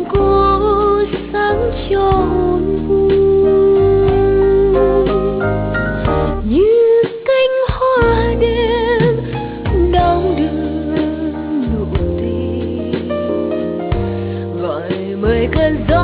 đèn cô sáng cho hồn u, như cánh hoa đêm đong đưa nụ tình, gọi mời cơn gió